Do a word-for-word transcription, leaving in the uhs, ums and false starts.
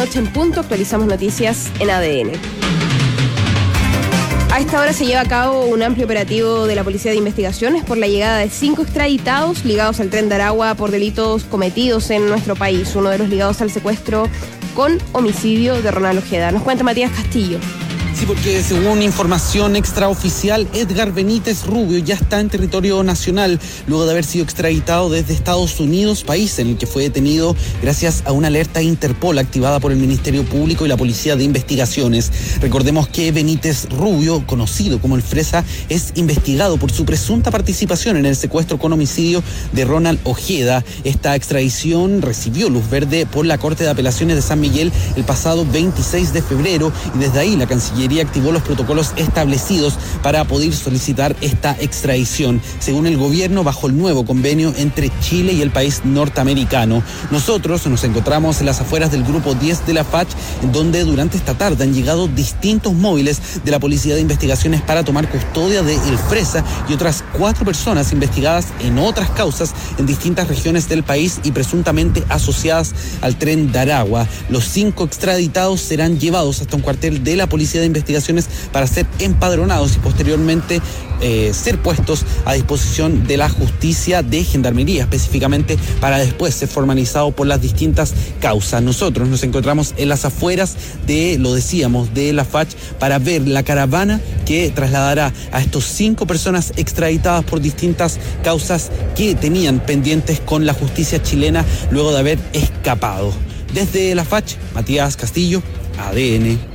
noche en punto, actualizamos noticias en A D N. A esta hora se lleva a cabo un amplio operativo de la Policía de Investigaciones por la llegada de cinco extraditados ligados al Tren de Aragua por delitos cometidos en nuestro país. Uno de los ligados al secuestro con homicidio de Ronald Ojeda. Nos cuenta Matías Castillo. Sí, porque según información extraoficial, Edgar Benítez Rubio ya está en territorio nacional luego de haber sido extraditado desde Estados Unidos, país en el que fue detenido gracias a una alerta Interpol activada por el Ministerio Público y la Policía de Investigaciones. Recordemos que Benítez Rubio, conocido como el Fresa, es investigado por su presunta participación en el secuestro con homicidio de Ronald Ojeda. Esta extradición recibió luz verde por la Corte de Apelaciones de San Miguel el pasado veintiséis de febrero y desde ahí la Cancillería activó los protocolos establecidos para poder solicitar esta extradición, según el gobierno, bajo el nuevo convenio entre Chile y el país norteamericano. Nosotros nos encontramos en las afueras del Grupo diez de la F A C H, en donde durante esta tarde han llegado distintos móviles de la Policía de Investigaciones para tomar custodia de El Fresa y otras cuatro personas investigadas en otras causas en distintas regiones del país y presuntamente asociadas al Tren de Aragua. Los cinco extraditados serán llevados hasta un cuartel de la Policía de Investigaciones para ser empadronados y posteriormente eh, ser puestos a disposición de la justicia de Gendarmería, específicamente para después ser formalizado por las distintas causas. Nosotros nos encontramos en las afueras de, lo decíamos, de la F A C H para ver la caravana que trasladará a estos cinco personas extraditadas por distintas causas que tenían pendientes con la justicia chilena luego de haber escapado. Desde la F A C H, Matías Castillo, A D N.